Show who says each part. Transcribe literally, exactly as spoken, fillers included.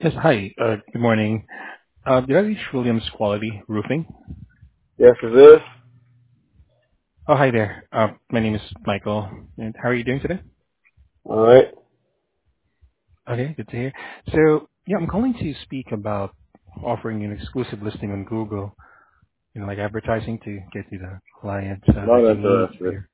Speaker 1: Yes, hi. Uh, good morning. Uh, did I reach Williams Quality Roofing?
Speaker 2: Yes, is this?
Speaker 1: Oh, hi there. Uh, my name is Michael. And how are you doing today?
Speaker 2: All right.
Speaker 1: Okay, good to hear. So, yeah, I'm calling to speak about offering an exclusive listing on Google, you know, like advertising to get you the clients uh,
Speaker 2: Not
Speaker 1: that you need for
Speaker 2: interested.
Speaker 1: your.